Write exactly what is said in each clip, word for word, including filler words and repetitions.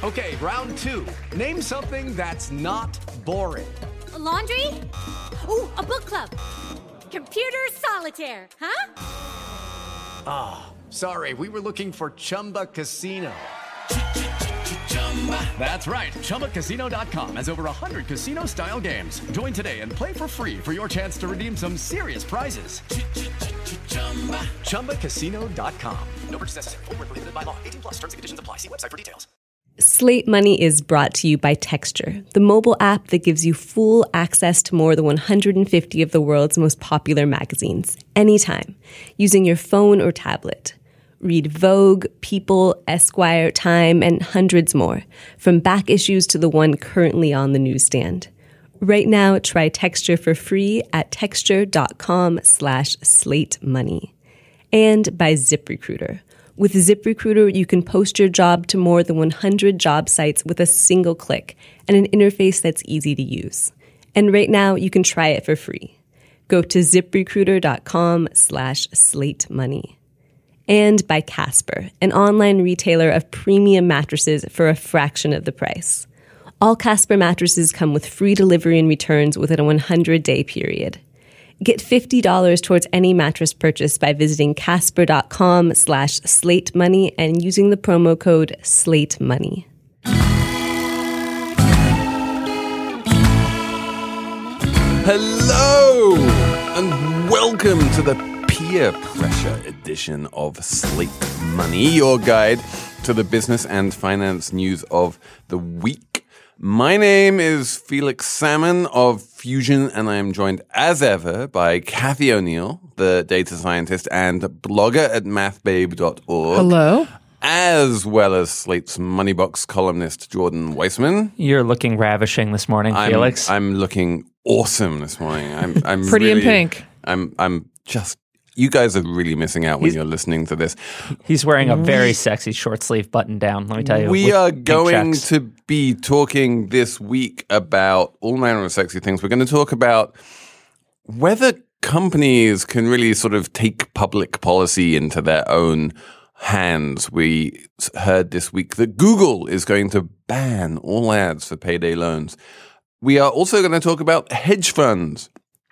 Okay, round two. Name something that's not boring. A laundry? Ooh, a book club. Computer solitaire, huh? Ah, oh, sorry. We were looking for Chumba Casino. That's right. Chumba Casino dot com has over one hundred casino-style games. Join today and play for free for your chance to redeem some serious prizes. Chumba Casino dot com. No purchase necessary. Void where prohibited by law. eighteen plus. Terms and conditions apply. See website for details. Slate Money is brought to you by Texture, the mobile app that gives you full access to more than one hundred fifty of the world's most popular magazines, anytime, using your phone or tablet. Read Vogue, People, Esquire, Time, and hundreds more, from back issues to the one currently on the newsstand. Right now, try Texture for free at texture.com slash slate money. And by ZipRecruiter. With ZipRecruiter, you can post your job to more than one hundred job sites with a single click and an interface that's easy to use. And right now, you can try it for free. Go to ZipRecruiter.com slash slate money. And by Casper, an online retailer of premium mattresses for a fraction of the price. All Casper mattresses come with free delivery and returns within a one hundred day period. Get fifty dollars towards any mattress purchase by visiting casper.com slash slate money and using the promo code slate money. Hello and welcome to the peer pressure edition of Slate Money, your guide to the business and finance news of the week. My name is Felix Salmon of Fusion, and I am joined as ever by Kathy O'Neill, the data scientist and blogger at math babe dot org. Hello. As well as Slate's Moneybox columnist Jordan Weissman. You're looking ravishing this morning, I'm, Felix. I'm looking awesome this morning. I'm, I'm pretty really, in pink. I'm, I'm just. You guys are really missing out when He's, you're listening to this. He's wearing a very we, sexy short sleeve button down, let me tell you. We are going checks. to be talking this week about all manner of sexy things. We're going to talk about whether companies can really sort of take public policy into their own hands. We heard this week that Google is going to ban all ads for payday loans. We are also going to talk about hedge funds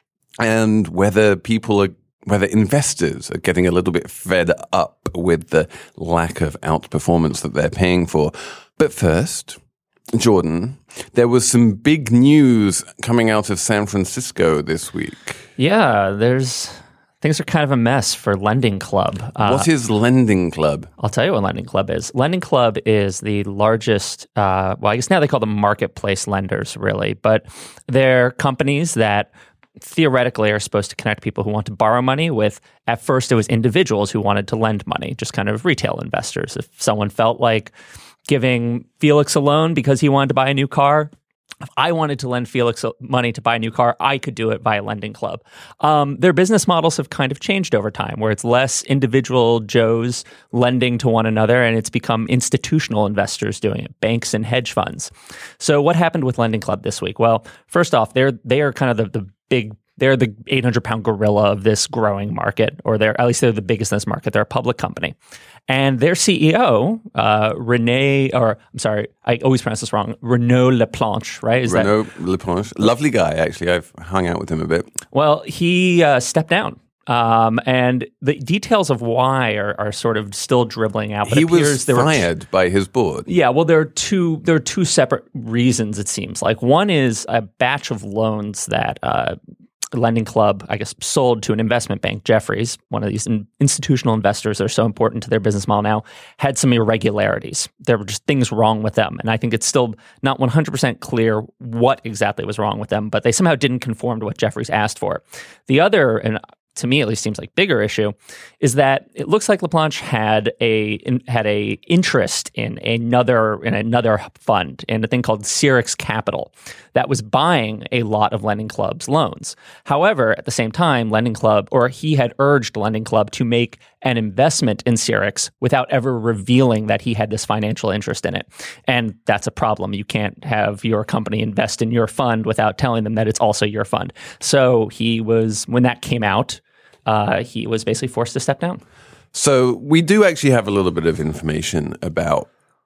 and whether people are whether investors are getting a little bit fed up with the lack of outperformance that they're paying for. But first, Jordan, there was some big news coming out of San Francisco this week. Yeah, there's things are kind of a mess for Lending Club. Uh, what is Lending Club? I'll tell you what Lending Club is. Lending Club is the largest, uh, well, I guess now they call them marketplace lenders, really, but they're companies that theoretically are supposed to connect people who want to borrow money with, at first it was individuals who wanted to lend money, just kind of retail investors. If someone felt like giving Felix a loan because he wanted to buy a new car, if I wanted to lend Felix money to buy a new car, I could do it via Lending Club. Um, their business models have kind of changed over time, where it's less individual Joes lending to one another, and it's become institutional investors doing it, banks and hedge funds. So what happened with Lending Club this week? Well, first off, they're they are kind of the, the big, they're the eight hundred pound gorilla of this growing market, or they're at least they're the biggest in this market. They're a public company. And their C E O, uh, Rene, or I'm sorry, I always pronounce this wrong, Renaud Laplanche, right? Is Renaud that... Laplanche. Lovely guy, actually. I've hung out with him a bit. Well, he uh, stepped down. Um, and the details of why are, are sort of still dribbling out. But he it appears was there fired were, by his board. Yeah, well, there are two. There are two separate reasons. It seems like one is a batch of loans that uh, Lending Club, I guess, sold to an investment bank, Jefferies, one of these in, institutional investors that are so important to their business model now, had some irregularities. There were just things wrong with them. And I think it's still not one hundred percent clear what exactly was wrong with them, but they somehow didn't conform to what Jefferies asked for. The other, and to me at least seems like bigger issue, is that it looks like Laplanche had a in, had a interest in another in another fund, in a thing called Cyrix Capital, that was buying a lot of Lending Club's loans. However, at the same time, Lending Club, or he had urged Lending Club to make an investment in Cyrix without ever revealing that he had this financial interest in it. And that's a problem. You can't have your company invest in your fund without telling them that it's also your fund. So he was, when that came out, uh, he was basically forced to step down. So we do actually have a little bit of information about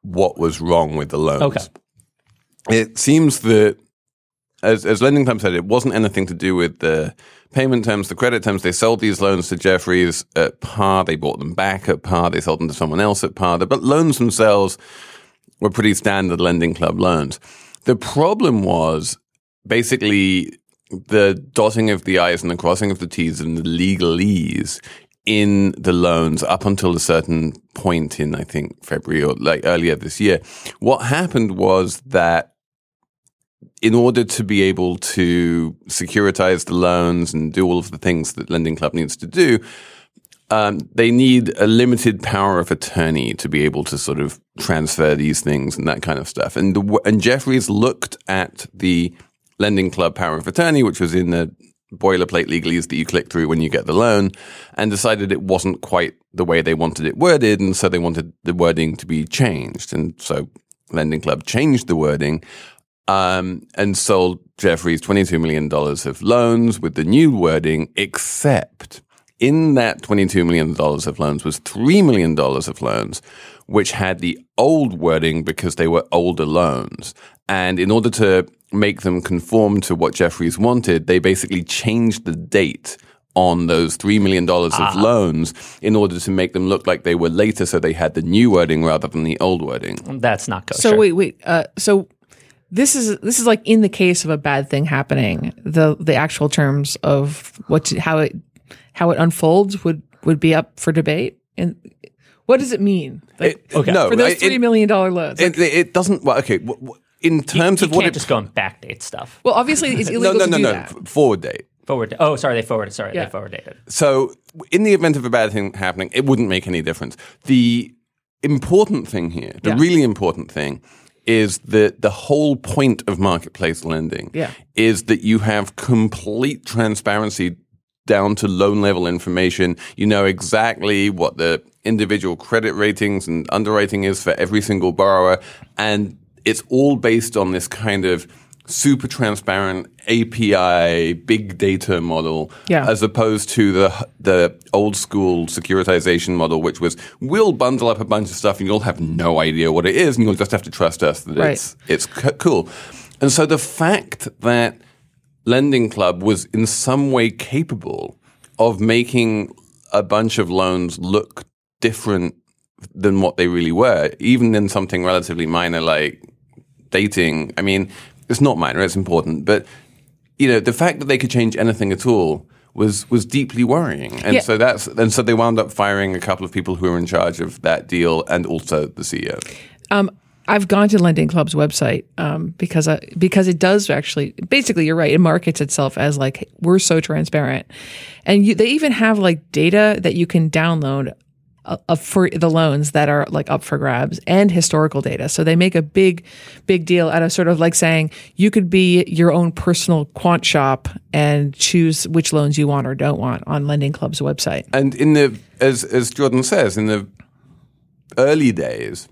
what was wrong with the loans. Okay. It seems that, as, as Lending Club said, it wasn't anything to do with the payment terms, the credit terms. They sold these loans to Jefferies at par. They bought them back at par. They sold them to someone else at par. But loans themselves were pretty standard Lending Club loans. The problem was basically the dotting of the I's and the crossing of the T's and the legalese in the loans up until a certain point in, I think, February or like earlier this year. What happened was that in order to be able to securitize the loans and do all of the things that Lending Club needs to do, um, they need a limited power of attorney to be able to sort of transfer these things and that kind of stuff. And the, and Jefferies looked at the Lending Club power of attorney, which was in the boilerplate legalese that you click through when you get the loan, and decided it wasn't quite the way they wanted it worded, and so they wanted the wording to be changed. And so Lending Club changed the wording um, and sold Jefferies twenty-two million dollars of loans with the new wording, except in that twenty-two million dollars of loans was three million dollars of loans which had the old wording because they were older loans. And in order to make them conform to what Jefferies wanted, they basically changed the date on those three million dollars ah. of loans in order to make them look like they were later, so they had the new wording rather than the old wording. That's not kosher. So wait, wait. Uh, so this is this is like in the case of a bad thing happening, the the actual terms of what to, how it how it unfolds would, would be up for debate. And what does it mean? Like, it, okay. No, for those it, three million dollar loans. It, like, it doesn't. Well, okay. In terms you, you of what can't it just go and backdate stuff. Well, obviously it's illegal no, no, to do no, that. No, forward date. Forward. Oh, sorry, they forwarded. Sorry, yeah. they forward dated. So, in the event of a bad thing happening, it wouldn't make any difference. The important thing here, the yeah. really important thing, is that the whole point of marketplace lending yeah. is that you have complete transparency down to loan level information. You know exactly what the individual credit ratings and underwriting is for every single borrower, and it's all based on this kind of super transparent A P I big data model, yeah. as opposed to the the old school securitization model, which was we'll bundle up a bunch of stuff and you'll have no idea what it is, and you'll just have to trust us that right. it's it's c- cool. And so the fact that Lending Club was in some way capable of making a bunch of loans look different than what they really were, even in something relatively minor like dating. I mean, it's not minor, it's important. But, you know, the fact that they could change anything at all was was deeply worrying. And yeah. so that's and so they wound up firing a couple of people who were in charge of that deal and also the C E O. Um, I've gone to Lending Club's website um, because I, because it does actually, basically, you're right, it markets itself as like, we're so transparent. And you, they even have like data that you can download uh, uh, for the loans that are like up for grabs and historical data. So they make a big, big deal out of sort of like saying you could be your own personal quant shop and choose which loans you want or don't want on Lending Club's website. And in the, as as Jordan says, in the early days,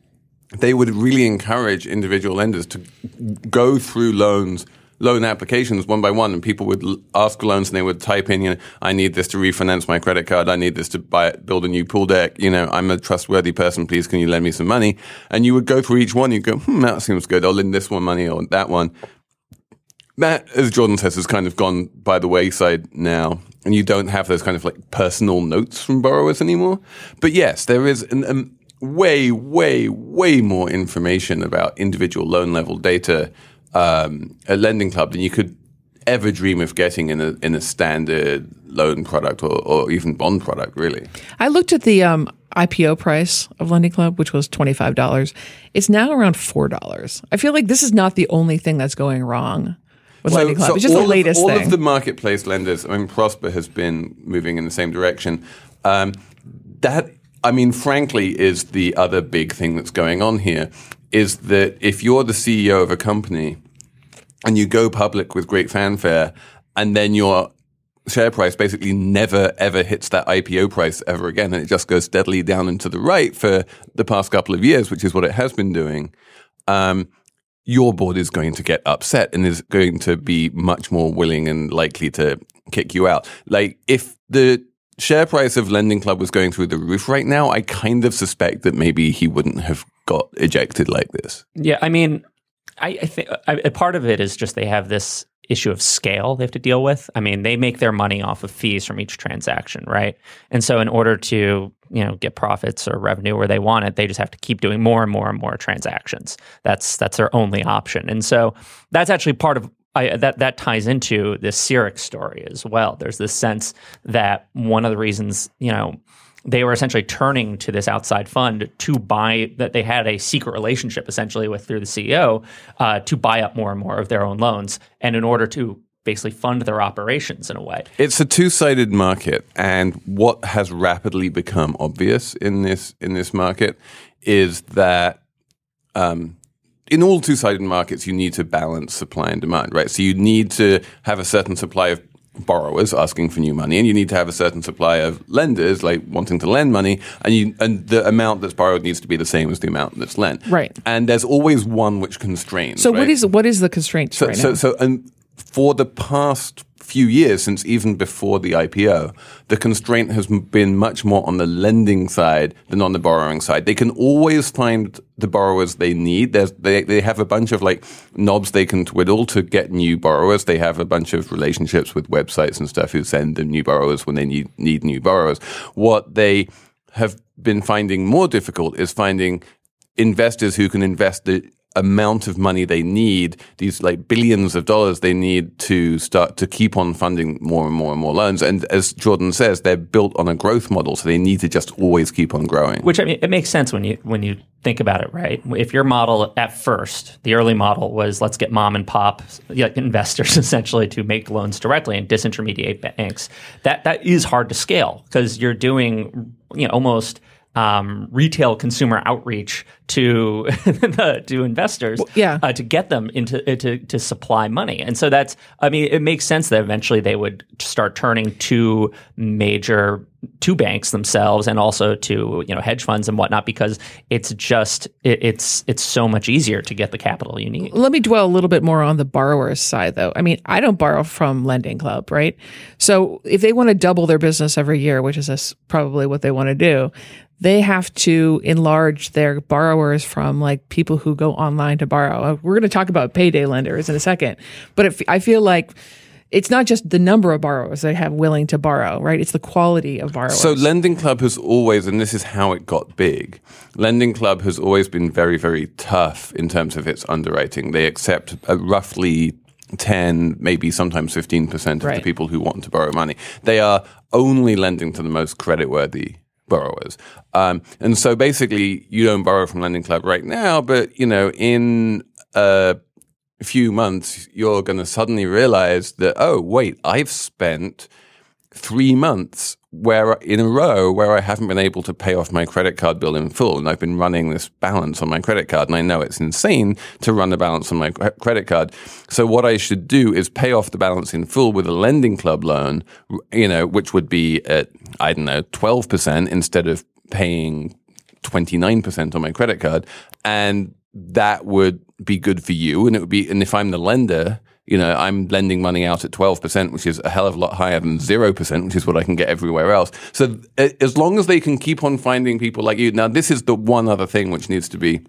they would really encourage individual lenders to go through loans, loan applications one by one, and people would l- ask loans and they would type in, you know, I need this to refinance my credit card. I need this to buy, build a new pool deck. You know, I'm a trustworthy person. Please, can you lend me some money? And you would go through each one. You'd go, hmm, that seems good. I'll lend this one money or that one. That, as Jordan says, has kind of gone by the wayside now. And you don't have those kind of like personal notes from borrowers anymore. But yes, there is an, um, way, way, way more information about individual loan level data um, at Lending Club than you could ever dream of getting in a in a standard loan product or, or even bond product, really. I looked at the um, I P O price of Lending Club, which was twenty-five dollars. It's now around four dollars. I feel like this is not the only thing that's going wrong with so, Lending Club. So it's just the all latest of, all thing. All of the marketplace lenders, I mean, Prosper has been moving in the same direction. Um, that I mean, frankly, is the other big thing that's going on here, is that if you're the C E O of a company and you go public with great fanfare and then your share price basically never, ever hits that I P O price ever again, and it just goes steadily down and to the right for the past couple of years, which is what it has been doing, um, your board is going to get upset and is going to be much more willing and likely to kick you out. Like, if the share price of Lending Club was going through the roof right now, I kind of suspect that maybe he wouldn't have got ejected like this. Yeah, I mean, I, I think a part of it is just they have this issue of scale they have to deal with. I mean, they make their money off of fees from each transaction, right? And so in order to, you know, get profits or revenue where they want it, they just have to keep doing more and more and more transactions. That's that's their only option. And so that's actually part of I, that that ties into this Sirix story as well. There's this sense that one of the reasons, you know, they were essentially turning to this outside fund to buy, that they had a secret relationship essentially with through the C E O uh, to buy up more and more of their own loans, and in order to basically fund their operations in a way. It's a two-sided market, and what has rapidly become obvious in this in this market is that um, in all two-sided markets, you need to balance supply and demand, right? So you need to have a certain supply of borrowers asking for new money, and you need to have a certain supply of lenders like wanting to lend money, and you and the amount that's borrowed needs to be the same as the amount that's lent. Right. And there's always one which constrains. So right? what is what is the constraint So right so now? so and for the past few years, since even before the I P O, the constraint has m- been much more on the lending side than on the borrowing side. They can always find the borrowers they need. There's, they they have a bunch of like knobs they can twiddle to get new borrowers. They have a bunch of relationships with websites and stuff who send them new borrowers when they need need new borrowers. What they have been finding more difficult is finding investors who can invest the amount of money they need, these like billions of dollars they need to start to keep on funding more and more and more loans. And as Jordan says, they're built on a growth model, so they need to just always keep on growing. Which, I mean, it makes sense when you when you think about it, right? If your model at first, the early model was let's get mom and pop investors essentially to make loans directly and disintermediate banks, that that is hard to scale because you're doing, you know, almost Um, retail consumer outreach to the, to investors, well, yeah. uh, to get them into uh, to to supply money, and so that's. I mean, it makes sense that eventually they would start turning to major to banks themselves, and also to you know hedge funds and whatnot, because it's just it, it's it's so much easier to get the capital you need. Let me dwell a little bit more on the borrower's side, though. I mean, I don't borrow from Lending Club, right? So if they want to double their business every year, which is a, probably what they want to do, they have to enlarge their borrowers from like people who go online to borrow. We're going to talk about payday lenders in a second, but if, I feel like it's not just the number of borrowers they have willing to borrow, right? It's the quality of borrowers. So Lending Club has always, and this is how it got big, Lending Club has always been very, very tough in terms of its underwriting. They accept a roughly ten, maybe sometimes fifteen percent of Right. the people who want to borrow money. They are only lending to the most creditworthy borrowers. Um, and so basically you don't borrow from Lending Club right now, but you know, in a few months, you're going to suddenly realize that, oh, wait, I've spent three months where in a row where I haven't been able to pay off my credit card bill in full. And I've been running this balance on my credit card. And I know it's insane to run the balance on my credit card. So what I should do is pay off the balance in full with a Lending Club loan, you know, which would be at, I don't know, twelve percent instead of paying twenty-nine percent on my credit card. And that would be good for you. And it would be, and if I'm the lender, you know, I'm lending money out at twelve percent, which is a hell of a lot higher than zero percent, which is what I can get everywhere else. So as long as they can keep on finding people like you. Now, this is the one other thing which needs to be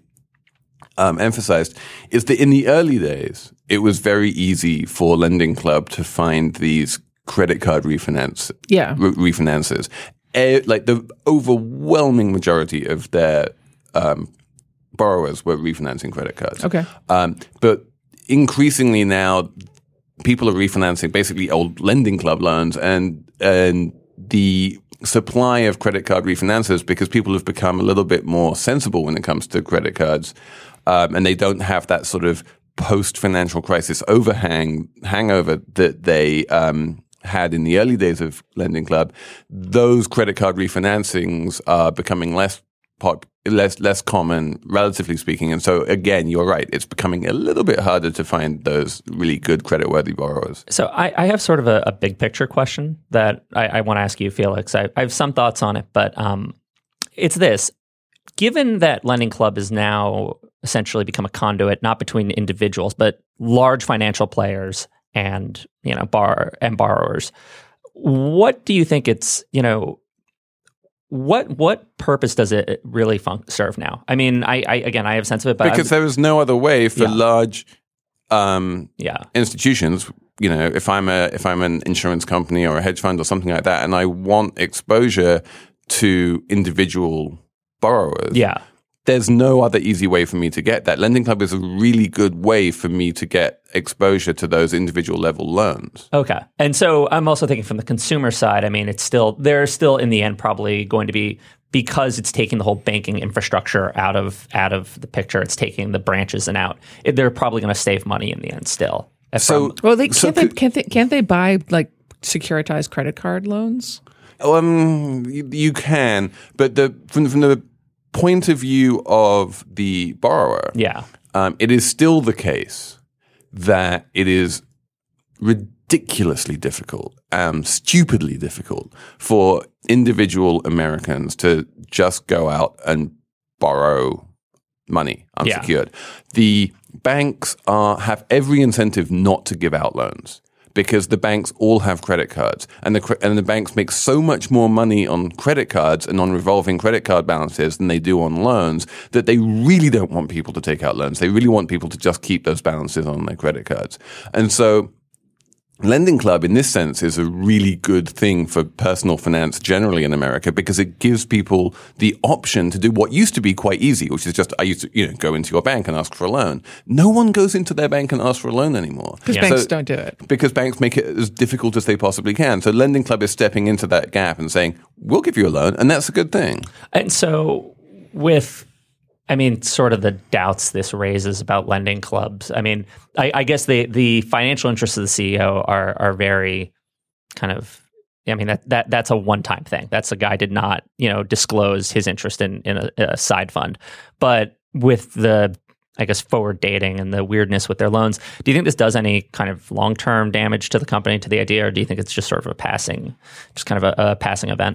um, emphasized, is that in the early days, it was very easy for Lending Club to find these credit card refinance, Yeah. re- refinances. Uh, like the overwhelming majority of their um, borrowers were refinancing credit cards. Okay. Um, but increasingly now, people are refinancing basically old Lending Club loans, and and the supply of credit card refinances, because people have become a little bit more sensible when it comes to credit cards, um, and they don't have that sort of post-financial crisis overhang hangover that they um, had in the early days of Lending Club. Those credit card refinancings are becoming less pop. less less common, relatively speaking. And so, again, you're right. It's becoming a little bit harder to find those really good creditworthy borrowers. So I, I have sort of a, a big picture question that I, I want to ask you, Felix. I, I have some thoughts on it, but um, it's this. Given that Lending Club has now essentially become a conduit, not between individuals, but large financial players and, you know, bar and borrowers, what do you think it's, you know, what what purpose does it really fun- serve now? I mean, I, I again, I have a sense of it, but because I'm, there is no other way for Yeah. large um, yeah, institutions. You know, if I'm a if I'm an insurance company or a hedge fund or something like that, and I want exposure to individual borrowers, yeah. there's no other easy way for me to get that. Lending Club is a really good way for me to get exposure to those individual level loans. Okay. And so I'm also thinking from the consumer side, I mean, it's still, they're still in the end probably going to be, because it's taking the whole banking infrastructure out of out of the picture, it's taking the branches and out, it, they're probably going to save money in the end still. So, From- Well, they so can't they could- can't they can't they buy like securitized credit card loans? Um, you, you can, but the from from the point of view of the borrower, yeah. um, it is still the case that it is ridiculously difficult, um, stupidly difficult for individual Americans to just go out and borrow money unsecured. The banks are have every incentive not to give out loans, because the banks all have credit cards, and the cre- and the banks make so much more money on credit cards and on revolving credit card balances than they do on loans, that they really don't want people to take out loans. They really want people to just keep those balances on their credit cards. And so Lending Club, in this sense, is a really good thing for personal finance generally in America, because it gives people the option to do what used to be quite easy, which is just, I used to, you know, go into your bank and ask for a loan. No one goes into their bank and asks for a loan anymore. Because Yeah. banks So- don't do it. Because banks make it as difficult as they possibly can. So Lending Club is stepping into that gap and saying, we'll give you a loan, and that's a good thing. And so with, I mean, sort of the doubts this raises about lending clubs. I mean, I, I guess the the financial interests of the C E O are are very kind of. I mean, that that that's a one time thing. That's a guy did not, you know, disclose his interest in in a, a side fund. But with the, I guess, forward dating and the weirdness with their loans, do you think this does any kind of long term damage to the company, to the idea, or do you think it's just sort of a passing, just kind of a, a passing event?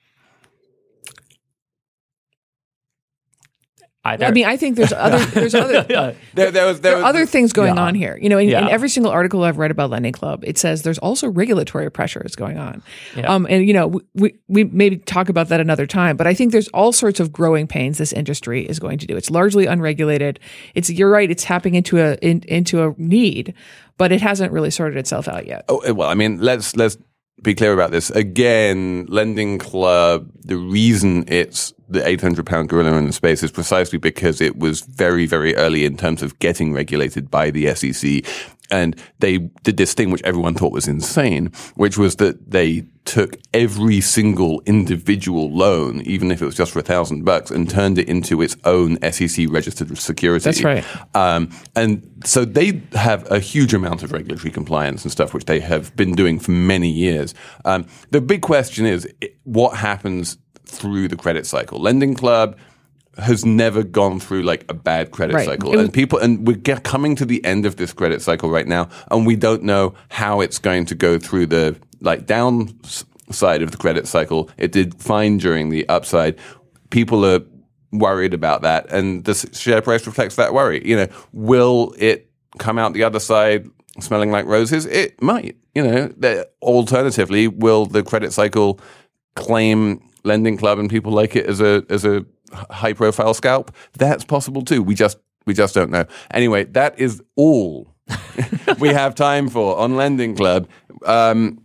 Either. I mean, I think there's other there's other Yeah. There, there was, there there are was, other things going Yeah. on here. You know, in, in Yeah. every single article I've read about Lending Club, it says there's also regulatory pressures going on. Yeah. Um, and you know, we we maybe talk about that another time. But I think there's all sorts of growing pains this industry is going to do. It's largely unregulated. It's you're right. It's tapping into a in, into a need, but it hasn't really sorted itself out yet. Oh, well, I mean, let's let's be clear about this. Again, Lending Club, the reason it's the eight hundred pound gorilla in the space is precisely because it was very, very early in terms of getting regulated by the S E C. And they did this thing which everyone thought was insane, which was that they took every single individual loan, even if it was just for a thousand bucks, and turned it into its own S E C registered security. That's right. Um, and so they have a huge amount of regulatory compliance and stuff, which they have been doing for many years. Um, the big question is, what happens through the credit cycle? Lending Club has never gone through like a bad credit Right. cycle, It was- and people, and we're get, coming to the end of this credit cycle right now, and we don't know how it's going to go through the like down s- side of the credit cycle. It did fine during the upside. People are worried about that, and the s- share price reflects that worry. You know, will it come out the other side smelling like roses? It might. You know, the, alternatively, will the credit cycle claim Lending Club and people like it as a as a high profile scalp? That's possible too. We just we just don't know. Anyway, that is all we have time for on Lending Club. Um,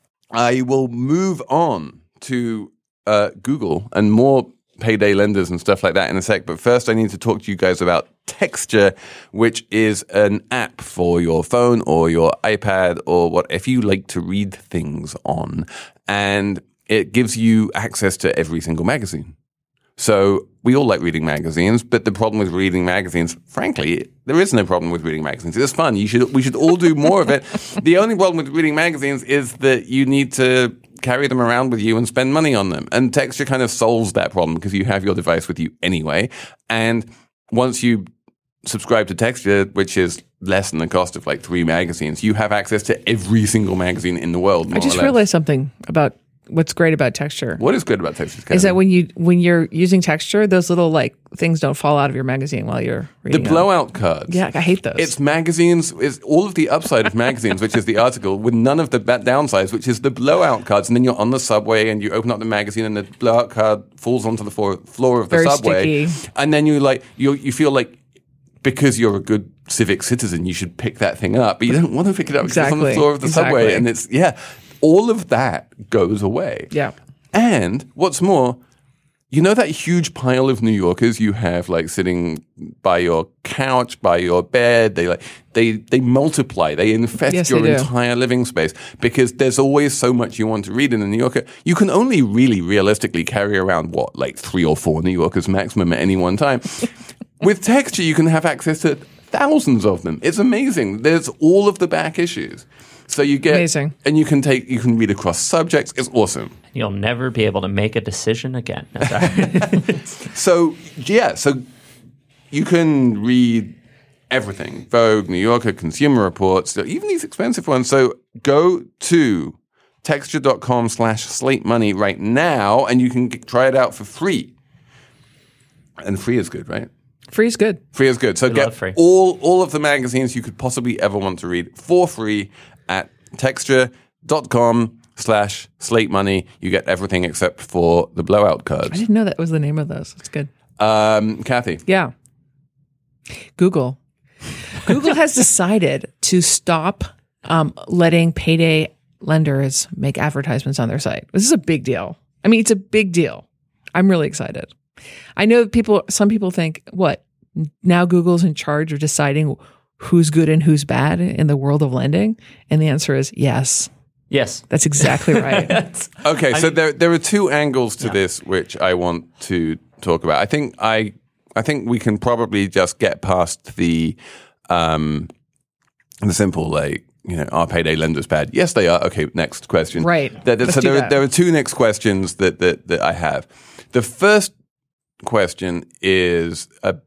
I will move on to uh, Google and more payday lenders and stuff like that in a sec. But first, I need to talk to you guys about Texture, which is an app for your phone or your iPad or what if you like to read things on, and it gives you access to every single magazine. So we all like reading magazines, but the problem with reading magazines, frankly, there is no problem with reading magazines. It's fun. You should, we should all do more of it. The only problem with reading magazines is that you need to carry them around with you and spend money on them. And Texture kind of solves that problem because you have your device with you anyway. And once you subscribe to Texture, which is less than the cost of like three magazines, you have access to every single magazine in the world. More I just or less. realized something about what's great about Texture. What is good about Texture? Is that when you when you're using Texture, those little like things don't fall out of your magazine while you're the reading them. blowout cards? Yeah, I hate those. It's magazines. It's all of the upside of magazines, which is the article, with none of the ba- downsides, which is the blowout cards. And then you're on the subway and you open up the magazine and the blowout card falls onto the floor, floor of the Very subway, sticky. and then you like you you feel like, because you're a good civic citizen, you should pick that thing up, but you don't want to pick it up because it's on the Exactly. floor of the Exactly. subway, and it's yeah, all of that goes away. Yeah. And what's more, you know that huge pile of New Yorkers you have like sitting by your couch, by your bed, they like they they multiply, they infest Yes, your they do. entire living space because there's always so much you want to read in a New Yorker. You can only really realistically carry around what, like three or four New Yorkers maximum at any one time. With Texture, you can have access to thousands of them. It's amazing. There's all of the back issues. So you get Amazing. and you can take you can read across subjects. It's awesome. You'll never be able to make a decision again. No, sorry. So yeah, so you can read everything: Vogue, New Yorker, Consumer Reports, even these expensive ones. So go to texture.com slash slate money right now, and you can get, try it out for free. And free is good, right? Free is good. Free is good. So We get love free. all all of the magazines you could possibly ever want to read for free at texture.com slash slate money. You get everything except for the blowout I cards. didn't know that was the name of those. It's good. Um, Kathy. Yeah. Google. Google has decided to stop um, letting payday lenders make advertisements on their site. This is a big deal. I mean, it's a big deal. I'm really excited. I know people, some people think, what, now Google's in charge of deciding who's good and who's bad in the world of lending? And the answer is yes. Yes. That's exactly right. Okay, so there there are two angles to this which I want to talk about. I think I I think we can probably just get past the um the simple like, you know, are payday lenders bad? Yes, they are. Okay, next question. Right. There- there- Let's so do there are, that. there are two next questions that, that that I have. The first question is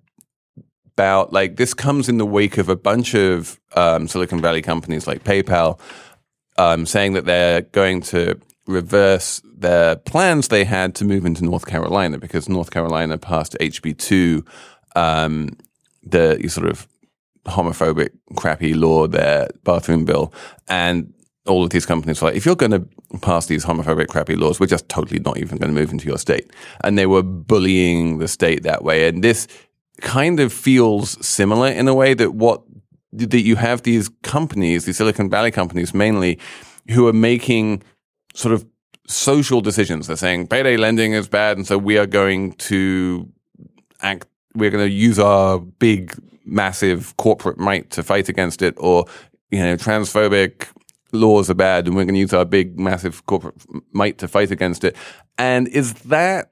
about like this comes in the wake of a bunch of um, Silicon Valley companies like PayPal um, saying that they're going to reverse their plans they had to move into North Carolina because North Carolina passed H B two, um, the sort of homophobic, crappy law, their bathroom bill, and all of these companies were like, if you're going to pass these homophobic, crappy laws, we're just totally not even going to move into your state. And they were bullying the state that way. And this kind of feels similar in a way that what that you have these companies, these Silicon Valley companies mainly, who are making sort of social decisions. They're saying payday lending is bad, and so we are going to act. We're going to use our big, massive corporate might to fight against it, or you know, transphobic laws are bad, and we're going to use our big, massive corporate might to fight against it. And is that?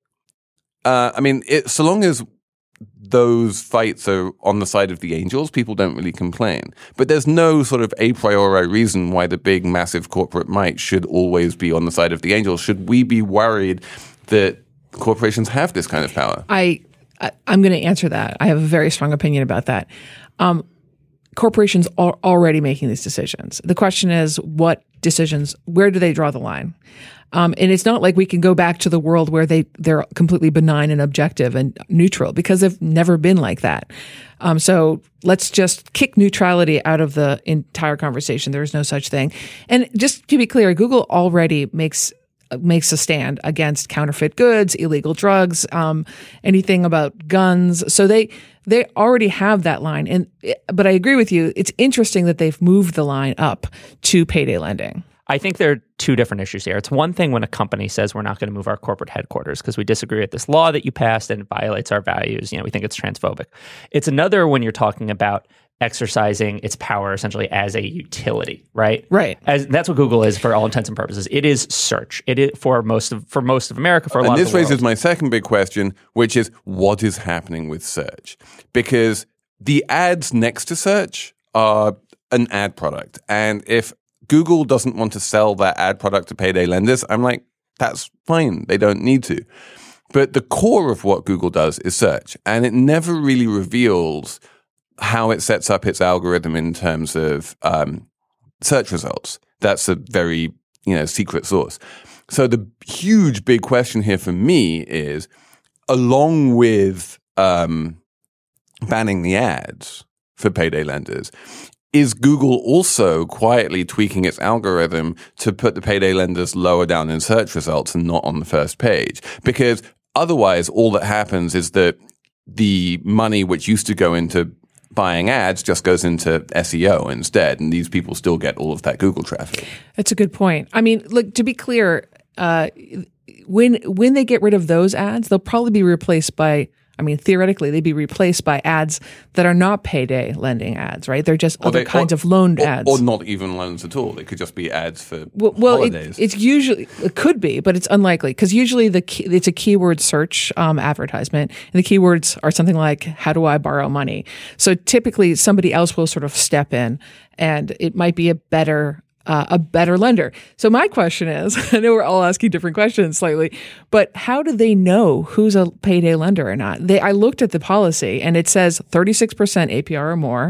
Uh, I mean, it, so long as those fights are on the side of the angels, people don't really complain. But there's no sort of a priori reason why the big, massive corporate might should always be on the side of the angels. Should we be worried that corporations have this kind of power? I, I I'm going to answer that. I have a very strong opinion about that. Um, corporations are already making these decisions. The question is, what decisions? Where do they draw the line? Um, and it's not like we can go back to the world where they they're completely benign and objective and neutral, because they've never been like that. Um, so let's just kick neutrality out of the entire conversation. There is no such thing. And just to be clear, Google already makes makes a stand against counterfeit goods, illegal drugs, um, anything about guns. So they they already have that line. And but I agree with you. It's interesting that they've moved the line up to payday lending. I think there are two different issues here. It's one thing when a company says we're not going to move our corporate headquarters because we disagree with this law that you passed and it violates our values. You know, we think it's transphobic. It's another when you're talking about exercising its power essentially as a utility, right? Right. As that's what Google is for all intents and purposes. It is search. It is for most of for most of America. For a And lot this of the raises world. my second big question, which is what is happening with search? Because the ads next to search are an ad product. And if Google doesn't want to sell that ad product to payday lenders, I'm like, that's fine. They don't need to. But the core of what Google does is search. And it never really reveals how it sets up its algorithm in terms of um, search results. That's a very, you know, secret source. so the huge big question here for me is, along with um, banning the ads for payday lenders, is Google also quietly tweaking its algorithm to put the payday lenders lower down in search results and not on the first page? Because otherwise, all that happens is that the money which used to go into buying ads just goes into S E O instead, and these people still get all of that Google traffic. That's a good point. I mean, look, to be clear, uh, when when they get rid of those ads, they'll probably be replaced by, I mean, theoretically, they'd be replaced by ads that are not payday lending ads, right? They're just Or other they- kinds or- of loan or, ads. Or not even loans at all. They could just be ads for Well, well it, holidays. it's usually, it could be, but it's unlikely because usually the key, it's a keyword search um, advertisement. And the keywords are something like, how do I borrow money? So typically somebody else will sort of step in and it might be a better Uh, a better lender. So my question is, I know we're all asking different questions slightly, but how do they know who's a payday lender or not? They, I looked at the policy and it says thirty-six percent A P R or more,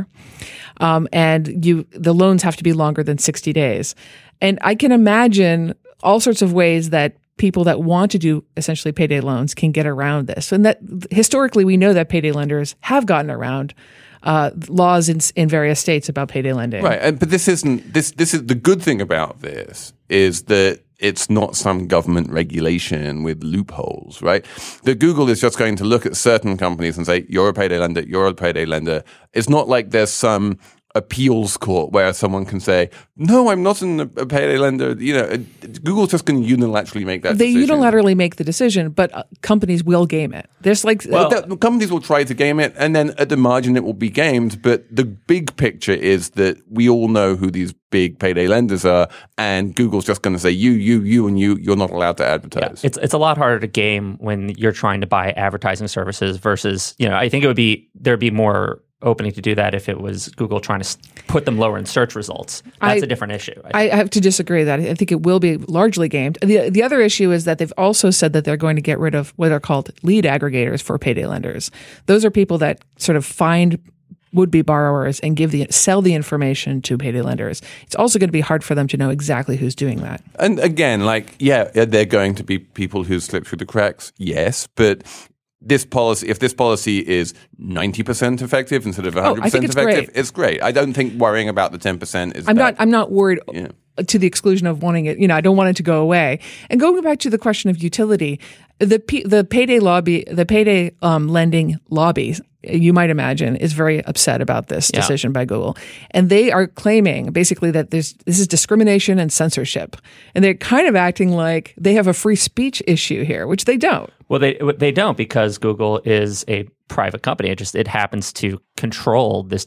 um, and you the loans have to be longer than sixty days. And I can imagine all sorts of ways that people that want to do essentially payday loans can get around this. And that historically, we know that payday lenders have gotten around Uh, laws in, in various states about payday lending. Right, and, but this isn't this. This is the good thing about this is that it's not some government regulation with loopholes, right? That Google is just going to look at certain companies and say, "You're a payday lender. You're a payday lender." It's not like there's some appeals court where someone can say, "No, I'm not an, a payday lender." You know, Google's just going to unilaterally make that. They decision. unilaterally make the decision, but uh, companies will game it. There's like Well, the, companies will try to game it, and then at the margin it will be gamed. But the big picture is that we all know who these big payday lenders are, and Google's just going to say, you, you, you, and you, you're not allowed to advertise. Yeah, it's it's a lot harder to game when you're trying to buy advertising services versus, you know, I think it would be, there'd be more opening to do that if it was Google trying to put them lower in search results. That's I, a different issue. I, I have to disagree with that. I think it will be largely gamed. The, the other issue is that they've also said that they're going to get rid of what are called lead aggregators for payday lenders. Those are people that sort of find would-be borrowers and give the sell the information to payday lenders. It's also going to be hard for them to know exactly who's doing that. And again, like, yeah, they're going to be people who slip through the cracks, yes, but this policy, if this policy is ninety percent effective instead of one hundred percent oh, I think it's effective, great. it's great. I don't think worrying about the ten percent is I'm bad. not I'm not worried Yeah. to the exclusion of wanting it, you know, I don't want it to go away. And going back to the question of utility, the P, the payday lobby, the payday um, lending lobby, you might imagine, is very upset about this Yeah. decision by Google. And they are claiming basically that there's this is discrimination and censorship. And they're kind of acting like they have a free speech issue here, which they don't. well, they they don't, because Google is a private company. It just it happens to control this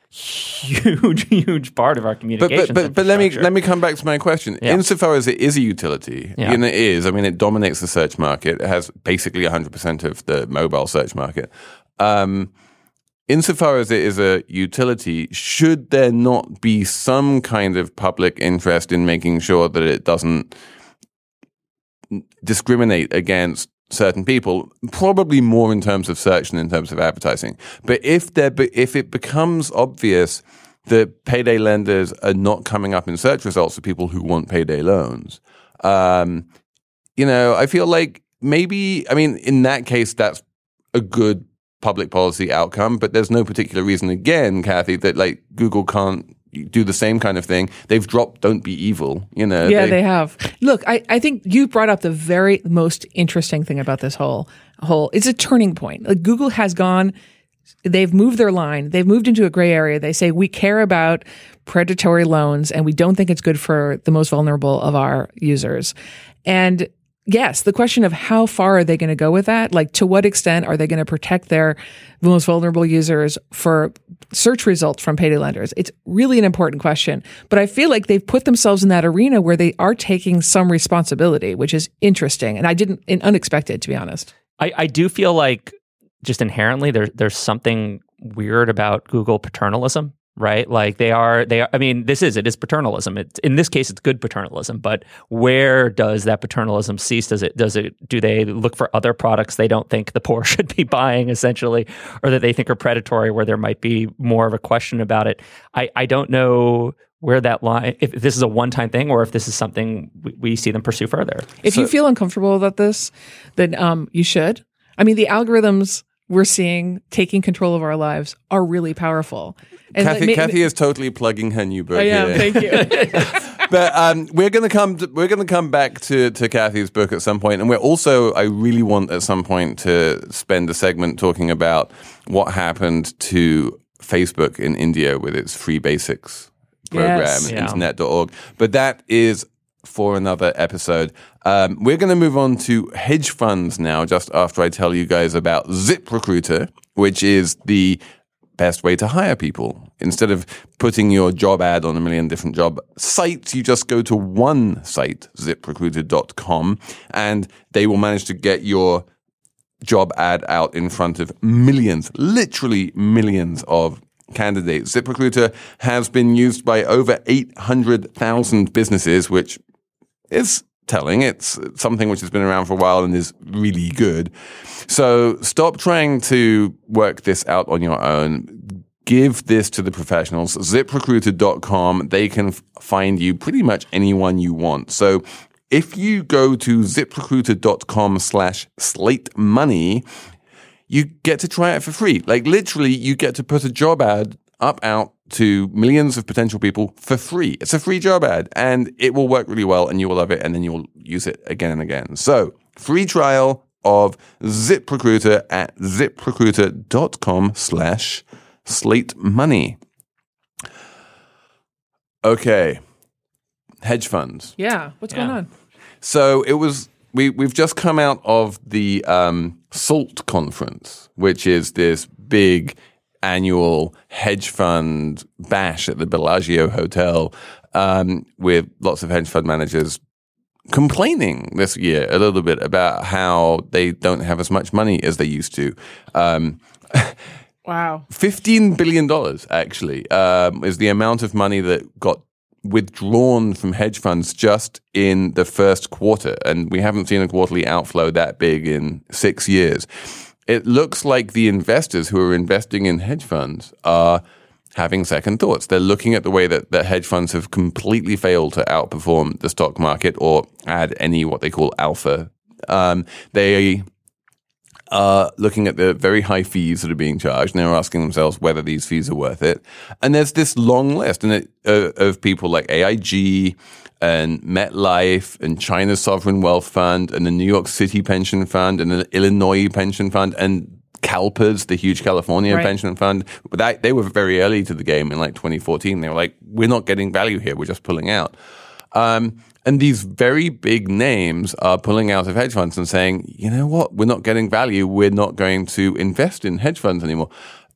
huge, huge part of our But communications. but but, but let me infrastructure. let me come back to my question. Yeah. Insofar as it is a utility, Yeah. and it is, I mean, it dominates the search market. It has basically one hundred percent of the mobile search market. Um, insofar as it is a utility, should there not be some kind of public interest in making sure that it doesn't discriminate against certain people, probably more in terms of search than in terms of advertising? But if there, be, if it becomes obvious that payday lenders are not coming up in search results for people who want payday loans, um, you know, I feel like maybe, I mean, in that case, that's a good public policy outcome. But there's no particular reason, again, Kathy, that like Google can't do the same kind of thing. They've dropped "Don't be evil," you know. Yeah, they, they have. Look, I, I think you brought up the very most interesting thing about this whole whole. It's a turning point. Like Google has gone. They've moved their line. They've moved into a gray area. They say we care about predatory loans and we don't think it's good for the most vulnerable of our users. And yes, the question of how far are they going to go with that? Like, to what extent are they going to protect their most vulnerable users for search results from payday lenders? It's really an important question. But I feel like they've put themselves in that arena where they are taking some responsibility, which is interesting. And I didn't, and unexpected, to be honest. I, I do feel like just inherently there, there's something weird about Google paternalism. right? Like they are, they are, I mean, this is, it is paternalism. It's, in this case, it's good paternalism, but where does that paternalism cease? Does it, does it, do they look for other products they don't think the poor should be buying essentially, or that they think are predatory where there might be more of a question about it? I, I don't know where that line, if this is a one-time thing or if this is something we, we see them pursue further. If so, you feel uncomfortable about this, then um, you should. I mean, the algorithms we're seeing taking control of our lives are really powerful. And Kathy, like, Kathy is totally plugging her new book. I am, here. thank you. But um, we're going to come. To, we're going to come back to, to Kathy's book at some point, and we're also. I really want at some point to spend a segment talking about what happened to Facebook in India with its Free Basics program, Yes. at Yeah. internet dot org. But that is for another episode. Um, we're going to move on to hedge funds now, just after I tell you guys about ZipRecruiter, which is the best way to hire people. Instead of putting your job ad on a million different job sites, you just go to one site, zip recruiter dot com, and they will manage to get your job ad out in front of millions, literally millions of candidates. ZipRecruiter has been used by over eight hundred thousand businesses, which is telling. It's something which has been around for a while and is really good. So stop trying to work this out on your own. Give this to the professionals. zip recruiter dot com. They can f- find you pretty much anyone you want. So if you go to zip recruiter dot com slash slate money, you get to try it for free. Like literally, you get to put a job ad up out to millions of potential people for free. It's a free job ad and it will work really well and you will love it and then you will use it again and again. So free trial of ZipRecruiter at zip recruiter dot com slash slate money. Okay. Hedge funds. Yeah. What's Yeah. going on? So it was, we, we've just come out of the um, SALT conference, which is this big annual hedge fund bash at the Bellagio Hotel um, with lots of hedge fund managers complaining this year a little bit about how they don't have as much money as they used to. Um, Wow. fifteen billion dollars actually um, is the amount of money that got withdrawn from hedge funds just in the first quarter. And we haven't seen a quarterly outflow that big in six years. It looks like the investors who are investing in hedge funds are having second thoughts. They're looking at the way that, that hedge funds have completely failed to outperform the stock market or add any what they call alpha. Um, they are looking at the very high fees that are being charged, and they're asking themselves whether these fees are worth it. And there's this long list and it, uh, of people like A I G and MetLife and China's Sovereign Wealth Fund and the New York City Pension Fund and the Illinois Pension Fund and CalPERS, the huge California Right. pension fund. But that, they were very early to the game in like twenty fourteen. They were like, we're not getting value here. We're just pulling out. Um, and these very big names are pulling out of hedge funds and saying, you know what? We're not getting value. We're not going to invest in hedge funds anymore.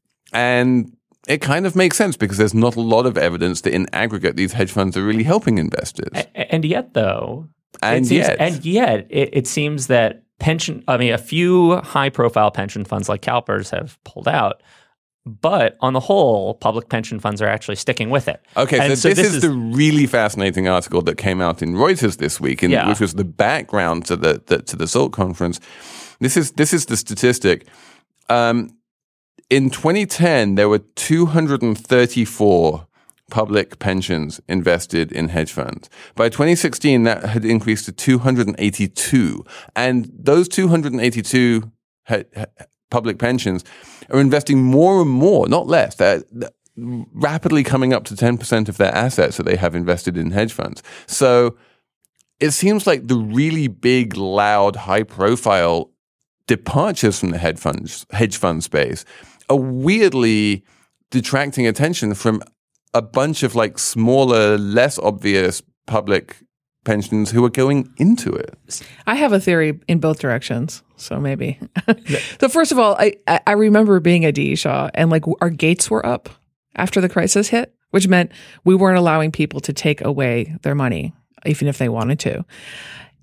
And it kind of makes sense because there's not a lot of evidence that in aggregate, these hedge funds are really helping investors. A- And yet, though, And it seems, yet. and yet, it, it seems that pension. I mean, a few high-profile pension funds like CalPERS have pulled out, but on the whole, public pension funds are actually sticking with it. Okay, And so, this, is, the really fascinating article that came out in Reuters this week, in, Yeah. which was the background to the, the to the SALT conference. This is this is the statistic. Um, in twenty ten, there were two hundred thirty-four public pensions invested in hedge funds. By twenty sixteen, that had increased to two hundred eighty-two, and those two hundred eighty-two ha- ha- public pensions are investing more and more, not less. They're rapidly coming up to ten percent of their assets that they have invested in hedge funds. So it seems like the really big, loud, high-profile departures from the hedge fund, hedge fund space are weirdly detracting attention from a bunch of like smaller, less obvious public pensions who are going into it. I have a theory in both directions, so maybe. So first of all, I I remember being at D E Shaw and like our gates were up after the crisis hit, which meant we weren't allowing people to take away their money, even if they wanted to.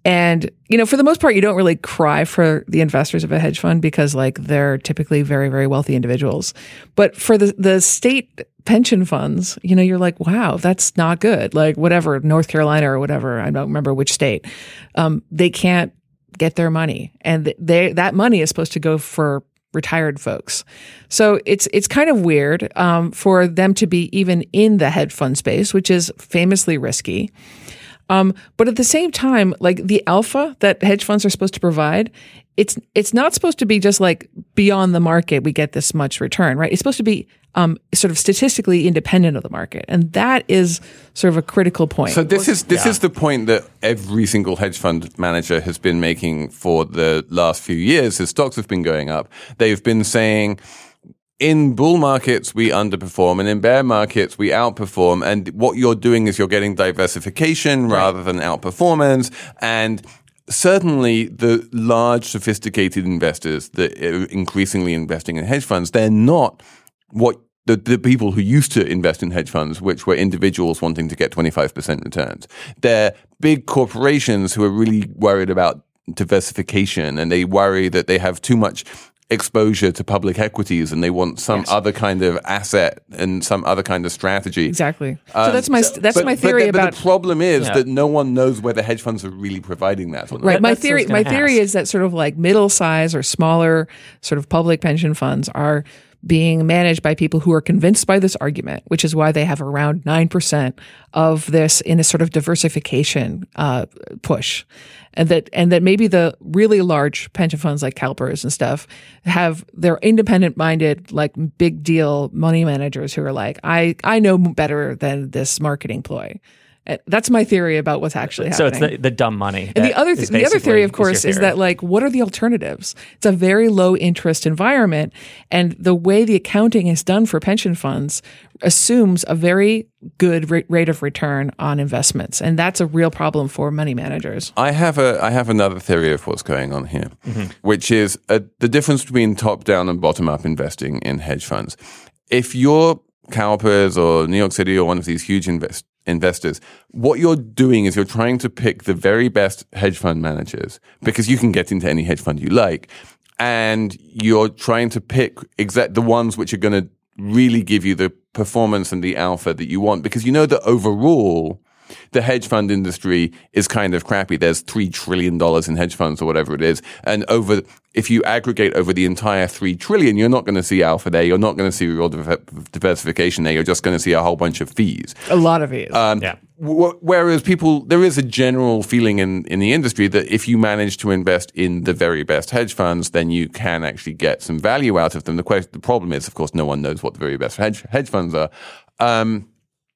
And, you know, for the most part, you don't really cry for the investors of a hedge fund because, like, they're typically very, very wealthy individuals. But for the, the state pension funds, you know, you're like, wow, that's not good. Like, whatever, North Carolina or whatever, I don't remember which state, um, they can't get their money. And they that money is supposed to go for retired folks. So it's it's kind of weird um, for them to be even in the hedge fund space, which is famously risky. Um, but at the same time, like the alpha that hedge funds are supposed to provide, it's it's not supposed to be just like beyond the market, we get this much return, right? It's supposed to be um, sort of statistically independent of the market. And that is sort of a critical point. So this is this Yeah. is the point that every single hedge fund manager has been making for the last few years as stocks have been going up. They've been saying, in bull markets, we underperform, and in bear markets, we outperform. And what you're doing is you're getting diversification right. rather than outperformance. And certainly the large, sophisticated investors that are increasingly investing in hedge funds, they're not what the, the people who used to invest in hedge funds, which were individuals wanting to get twenty-five percent returns. They're big corporations who are really worried about diversification, and they worry that they have too much exposure to public equities and they want some yes. other kind of asset and some other kind of strategy. Exactly. Um, so that's my so, that's but, my theory but the, about. But the problem is Yeah. that no one knows whether hedge funds are really providing that or not. Right. That- My that's what I theory was gonna my theory ask. is that sort of like middle size or smaller sort of public pension funds are being managed by people who are convinced by this argument, which is why they have around nine percent of this in a sort of diversification uh, push. And that and that maybe the really large pension funds like CalPERS and stuff have they're independent minded, like big deal money managers who are like, I, I know better than this marketing ploy. Uh, That's my theory about what's actually So happening. it's the, the dumb money. And the that other is th- the other basically- theory, of your course, is theory. that like, what are the alternatives? It's a very low interest environment, and the way the accounting is done for pension funds assumes a very good ra- rate of return on investments, and that's a real problem for money managers. I have a I have another theory of what's going on here, mm-hmm. which is uh, the difference between top down and bottom up investing in hedge funds. If you're CalPERS or New York City or one of these huge invest, investors, what you're doing is you're trying to pick the very best hedge fund managers because you can get into any hedge fund you like, and you're trying to pick exact the ones which are going to really give you the performance and the alpha that you want, because you know that overall the hedge fund industry is kind of crappy. There's three trillion dollars in hedge funds or whatever it is. And over, if you aggregate over the entire three trillion, you're not going to see alpha there. You're not going to see real div- diversification there. You're just going to see a whole bunch of fees. A lot of it. Um, Yeah. w- whereas people, there is a general feeling in, in the industry that if you manage to invest in the very best hedge funds, then you can actually get some value out of them. The question, the problem is, of course, no one knows what the very best hedge, hedge funds are. Um,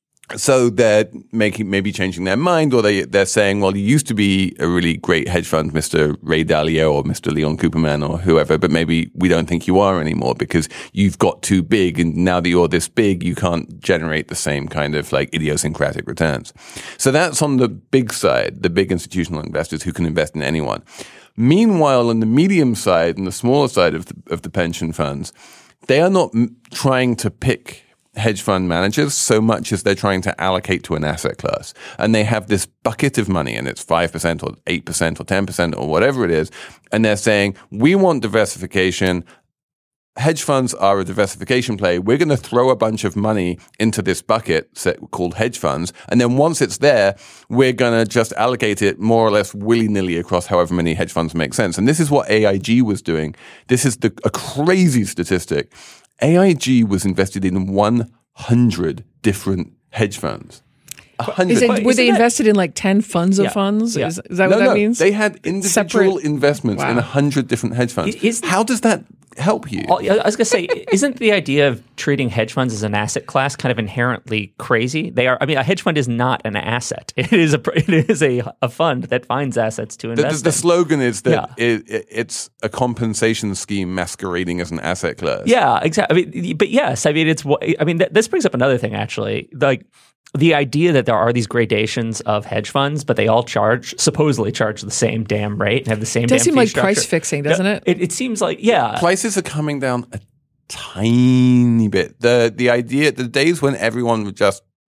So they're making, maybe changing their mind, or they, they're saying, well, you used to be a really great hedge fund, Mister Ray Dalio or Mister Leon Cooperman or whoever, but maybe we don't think you are anymore because you've got too big. And now that you're this big, you can't generate the same kind of like idiosyncratic returns. So that's on the big side, the big institutional investors who can invest in anyone. Meanwhile, on the medium side and the smaller side of the, of the pension funds, they are not m- trying to pick hedge fund managers so much as they're trying to allocate to an asset class. And they have this bucket of money, and it's five percent or eight percent or ten percent or whatever it is. And they're saying, we want diversification. Hedge funds are a diversification play. We're going to throw a bunch of money into this bucket called hedge funds. And then once it's there, we're going to just allocate it more or less willy-nilly across however many hedge funds make sense. And this is what A I G was doing. This is the, a crazy statistic. A I G was invested in one hundred different hedge funds. one hundred. Is it, But were they isn't that- invested in like ten funds of Yeah. funds? Yeah. Is, is that no, what that no, means? they had individual Separate- investments in Wow. one hundred different hedge funds. Is- How does that help you? I was going to say, isn't the idea of treating hedge funds as an asset class kind of inherently crazy? They are. I mean, a hedge fund is not an asset. It is a it is a, a fund that finds assets to The, invest. the, the in. slogan is that Yeah. it, it, it's a compensation scheme masquerading as an asset class. Yeah, exactly. I mean, but yes, I mean, it's. what- I mean, th- this brings up another thing actually. Like the idea that there are these gradations of hedge funds, but they all charge supposedly charge the same damn rate and have the same. It does damn seem fee like structure. price fixing, doesn't it? It, it seems like yeah. Prices are coming down a tiny bit. The the idea, the days when everyone would just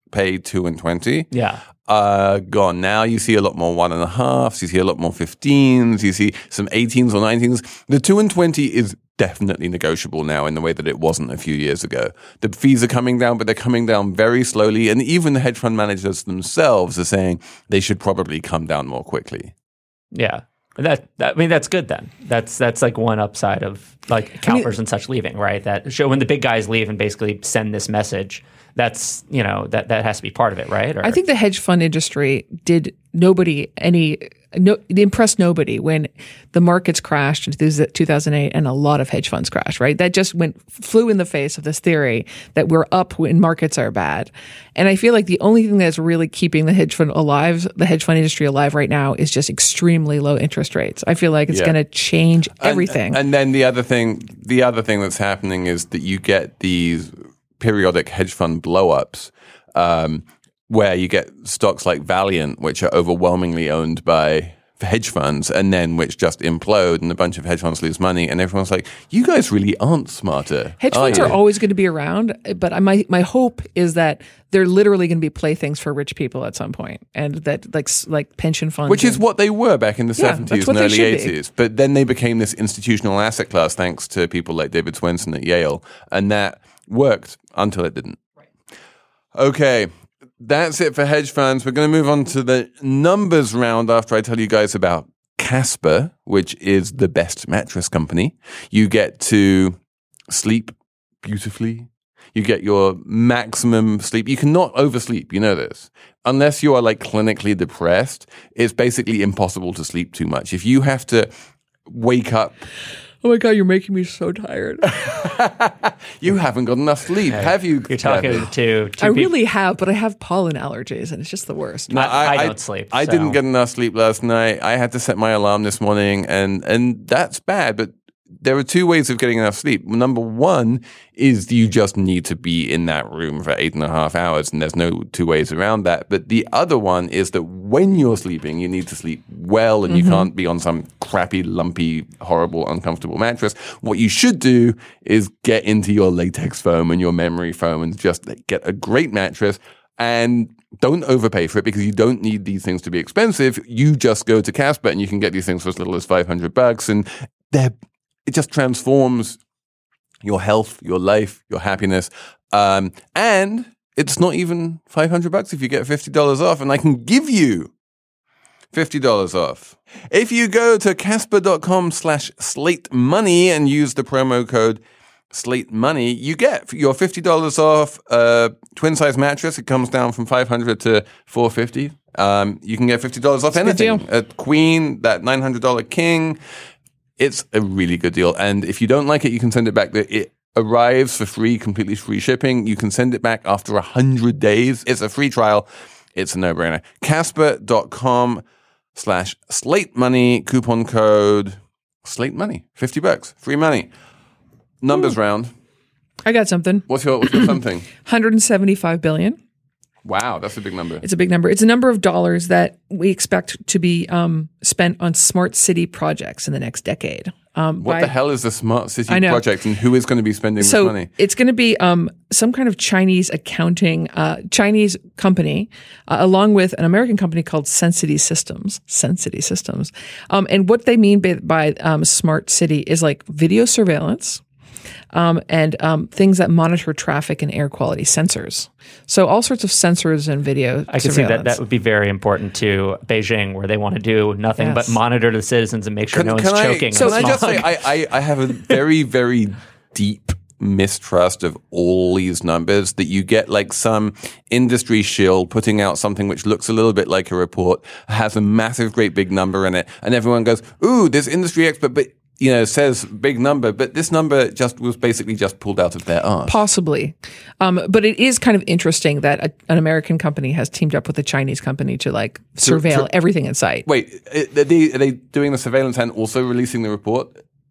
pay two and twenty. Yeah. Uh, gone. Now you see a lot more one and a halves. You see a lot more fifteens. You see some eighteens or nineteens. The two and twenty is definitely negotiable now in the way that it wasn't a few years ago. The fees are coming down, but they're coming down very slowly. And even the hedge fund managers themselves are saying they should probably come down more quickly. Yeah. That, that I mean, that's good then. That's that's like one upside of like CalPERS I mean, and such leaving, right? That show when the big guys leave and basically send this message, that's, you know, that, that has to be part of it, right? Or, I think the hedge fund industry did nobody any, no, it impressed nobody when the markets crashed in two thousand eight and a lot of hedge funds crashed, right? That just went, flew in the face of this theory that we're up when markets are bad. And I feel like the only thing that's really keeping the hedge fund alive, the hedge fund industry alive right now is just extremely low interest rates. I feel like it's yeah. going to change everything. And, and then the other thing, the other thing that's happening is that you get these periodic hedge fund blow-ups, um, where you get stocks like Valiant, which are overwhelmingly owned by hedge funds, and then which just implode, and a bunch of hedge funds lose money, and everyone's like, "You guys really aren't smarter." Hedge are funds you? are always going to be around, but my my hope is that they're literally going to be playthings for rich people at some point, and that like like pension funds, which and, is what they were back in the yeah, seventies and early eighties. But then they became this institutional asset class thanks to people like David Swensen at Yale, and that worked until it didn't. Right. Okay. That's it for hedge funds. We're going to move on to the numbers round after I tell you guys about Casper, which is the best mattress company. You get to sleep beautifully. You get your maximum sleep. You cannot oversleep. You know this. Unless you are like clinically depressed, it's basically impossible to sleep too much. If you have to wake up... Oh my God, you're making me so tired. You haven't got enough sleep, hey, have you? You're talking Kevin? to two I people. really have, but I have pollen allergies, and it's just the worst. No, I, I, I I don't sleep. I so. didn't get enough sleep last night. I had to set my alarm this morning, and and that's bad. But there are two ways of getting enough sleep. Number one is you just need to be in that room for eight and a half hours, and there's no two ways around that. But the other one is that when you're sleeping, you need to sleep well, and mm-hmm. you can't be on some crappy, lumpy, horrible, uncomfortable mattress. What you should do is get into your latex foam and your memory foam and just get a great mattress. And don't overpay for it because you don't need these things to be expensive. You just go to Casper and you can get these things for as little as five hundred bucks, and they're it just transforms your health, your life, your happiness. Um, and it's not even five hundred bucks if you get fifty dollars off, and I can give you fifty dollars off. If you go to casper.com slash slate money and use the promo code slate money, you get your fifty dollars off a twin size mattress. It comes down from five hundred to four hundred fifty dollars. Um, you can get fifty dollars off That's anything. A queen, that nine hundred dollars king. It's a really good deal. And if you don't like it, you can send it back. It arrives for free, completely free shipping. You can send it back after one hundred days. It's a free trial. It's a no-brainer. Casper.com slash slate money, coupon code slate money. fifty bucks, free money. Numbers Ooh. round. I got something. What's your, what's your something? one hundred seventy-five billion. Wow, that's a big number. It's a big number. It's a number of dollars that we expect to be um, spent on smart city projects in the next decade. Um, what by, the hell is the smart city project, and who is going to be spending so this money? It's going to be um, some kind of Chinese accounting, uh, Chinese company, uh, along with an American company called Sensity Systems. Sensity Systems. Um, and what they mean by, by um, smart city is like video surveillance. Um, and um, things that monitor traffic and air quality sensors. So all sorts of sensors and video I can see that that would be very important to Beijing, where they want to do nothing Yes. but monitor the citizens and make sure Can, no can one's I, choking. So on can I just smog. say, I, I, I have a very, very deep mistrust of all these numbers, that you get like some industry shill putting out something which looks a little bit like a report, has a massive, great big number in it, and everyone goes, ooh, this industry expert, but you know, says big number, but this number just was basically just pulled out of their arse. Possibly. Um, but it is kind of interesting that a, an American company has teamed up with a Chinese company to like surveil to, everything in sight. Wait, are they, are they doing the surveillance and also releasing the report?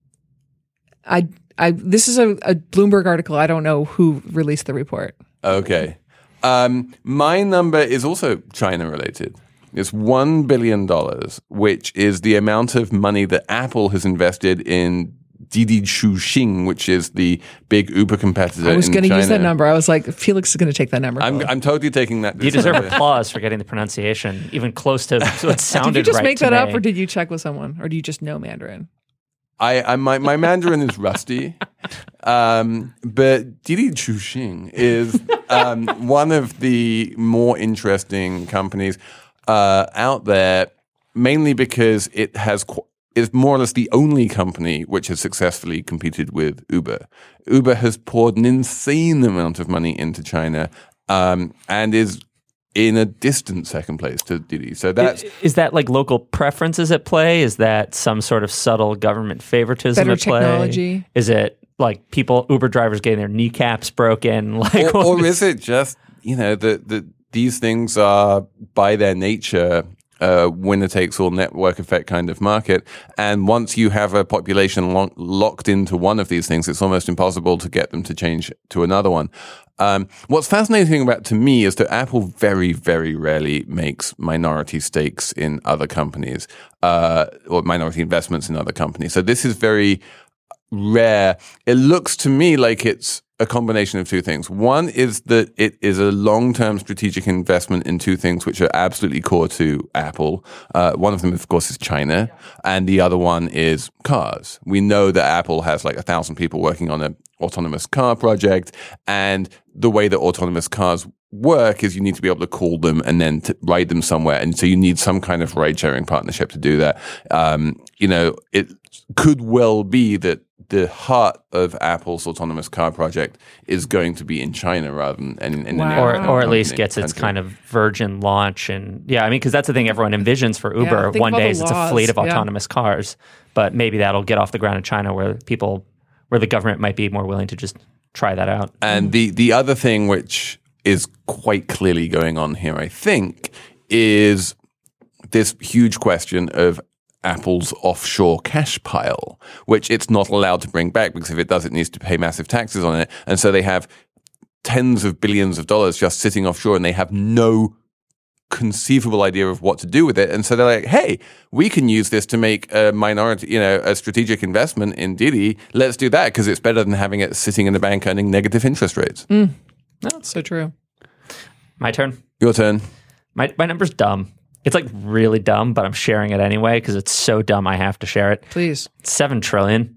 I, I, this is a, a Bloomberg article. I don't know who released the report. Okay. Um, my number is also China related. It's one billion dollars, which is the amount of money that Apple has invested in Didi Chuxing, which is the big Uber competitor. I was going to use that number. I was like, Felix is going to take that number. I'm, I'm totally taking that. You deserve number. applause for getting the pronunciation even close to what sounded right. Did you just right make to that me. up, or did you check with someone, or do you just know Mandarin? I, I my, my Mandarin is rusty, um, but Didi Chuxing is um, one of the more interesting companies uh, out there, mainly because it has qu- is more or less the only company which has successfully competed with Uber. Uber has poured an insane amount of money into China um, and is in a distant second place to Didi. So that's Is, is that like local preferences at play? Is that some sort of subtle government favoritism Better at play? technology? Is it like people, Uber drivers getting their kneecaps broken? Like, or, what or is it just, you know, that the, these things are by their nature uh, winner-takes-all network effect kind of market. And once you have a population lo- locked into one of these things, it's almost impossible to get them to change to another one. Um, what's fascinating about to me is that Apple very, very rarely makes minority stakes in other companies uh, or minority investments in other companies. So this is very rare. It looks to me like it's a combination of two things. One is that it is a long-term strategic investment in two things which are absolutely core to Apple. Uh, one of them, of course, is China, and the other one is cars. We know that Apple has like a thousand people working on an autonomous car project, and the way that autonomous cars work is you need to be able to call them and then to ride them somewhere, and so you need some kind of ride-sharing partnership to do that. Um, you know, it could well be that the heart of Apple's autonomous car project is going to be in China rather than in, in Wow. an or, American or at least company gets its country. kind of virgin launch. And yeah, I mean, because that's the thing everyone envisions for Uber. Yeah, think One of all day the is it's a laws. fleet of Yeah. autonomous cars, but maybe that'll get off the ground in China where people, where the government might be more willing to just try that out. And the, the other thing which is quite clearly going on here, I think, is this huge question of Apple's offshore cash pile, which it's not allowed to bring back because if it does, it needs to pay massive taxes on it. And so they have tens of billions of dollars just sitting offshore and they have no conceivable idea of what to do with it. And so they're like, hey, we can use this to make a minority, you know, a strategic investment in Didi. Let's do that because it's better than having it sitting in the bank earning negative interest rates. Mm. That's so true. My turn. Your turn. My my number's dumb. It's like really dumb, but I'm sharing it anyway because it's so dumb I have to share it. Please. It's seven trillion.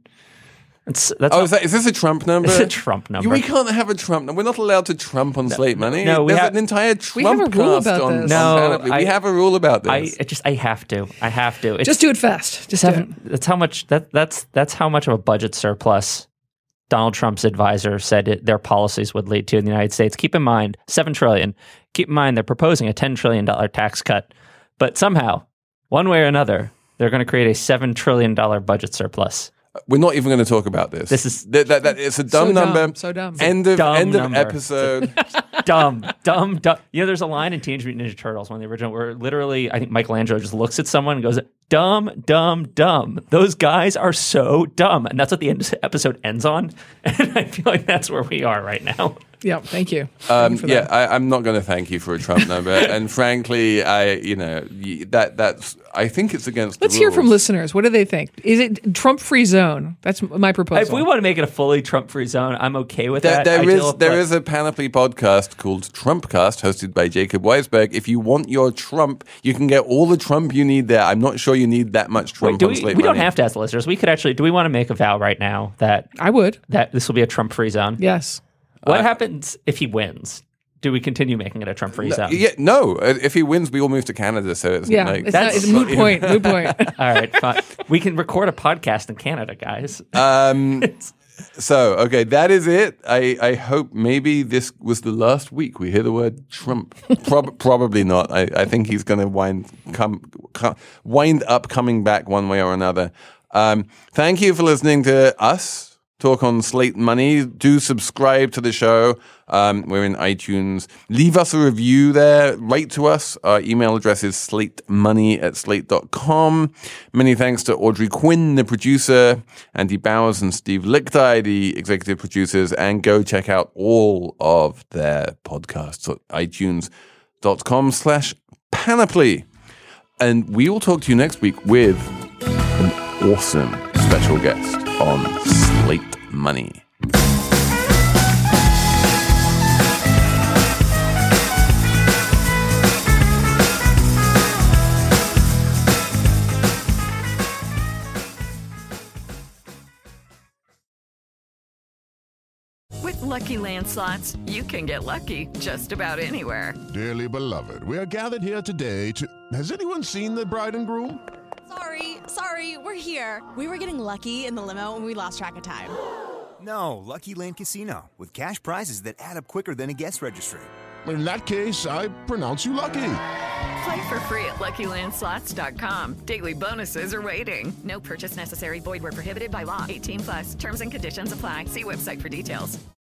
It's that's Oh, not- is, that, is this a Trump number? It's a Trump number. We can't have a Trump number. We're not allowed to Trump on Slate Money. no, we There's have- an entire Trump We have a rule cast about on, this. on No, Panoply. We I- have a rule about I this. it just I have to. I have to. It's Just do it fast. Just seven. do it. That's how much. That that's that's how much of a budget surplus Donald Trump's advisor said it, their policies would lead to in the United States. Keep in mind, seven trillion. Keep in mind, they're proposing a ten trillion dollar tax cut, but somehow, one way or another, they're going to create a seven trillion dollar budget surplus. We're not even going to talk about this. This is- that, that, that, it's a dumb So dumb, number. so dumb. End of Dumb end of number. episode. dumb, dumb, dumb. You know, there's a line in Teenage Mutant Ninja Turtles, one of the original, where literally, I think Michelangelo just looks at someone and goes, dumb, dumb, dumb. Those guys are so dumb. And that's what the end episode ends on. And I feel like that's where we are right now. Yeah, thank you. Thank Um, you for yeah, that. I, I'm not going to thank you for a Trump number, and frankly, I you know y- that that's I think it's against. Let's the hear from rules. listeners. What do they think? Is it Trump-free zone? That's my proposal. If we want to make it a fully Trump-free zone, I'm okay with There, that. there I is feel, there but- is a Panoply podcast called Trumpcast, hosted by Jacob Weisberg. If you want your Trump, you can get all the Trump you need there. I'm not sure you need that much Trump Wait, do on we, Slate we don't Money. have to ask the listeners. We could actually, do we want to make a vow right now that, I would. that this will be a Trump-free zone? Yes. What happens if he wins? Do we continue making it a Trump-free zone? Yeah, no. uh, If he wins, we all move to Canada. So it's Yeah. like It's, not, That's- it's a moot point. Moot point. All right, fine. We can record a podcast in Canada, guys. Um, so, okay, that is it. I, I hope maybe this was the last week we hear the word Trump. Prob- probably not. I, I think he's going to wind come, come wind up coming back one way or another. Um, thank you for listening to us talk on Slate Money. Do subscribe to the show. Um, we're in iTunes. Leave us a review there. Write to us. Our email address is slatemoney at slate dot com. Many thanks to Audrey Quinn, the producer, Andy Bowers and Steve Lichtai, the executive producers, and go check out all of their podcasts at itunes dot com slash panoply. And we will talk to you next week with an awesome special guest on Slate Money. With Lucky Land Slots, you can get lucky just about anywhere. Dearly beloved, we are gathered here today to... Has anyone seen the bride and groom? Sorry, sorry, we're here. We were getting lucky in the limo and we lost track of time. No, Lucky Land Casino, with cash prizes that add up quicker than a guest registry. In that case, I pronounce you lucky. Play for free at Lucky Land Slots dot com. Daily bonuses are waiting. No purchase necessary. Void where prohibited by law. eighteen plus. Terms and conditions apply. See website for details.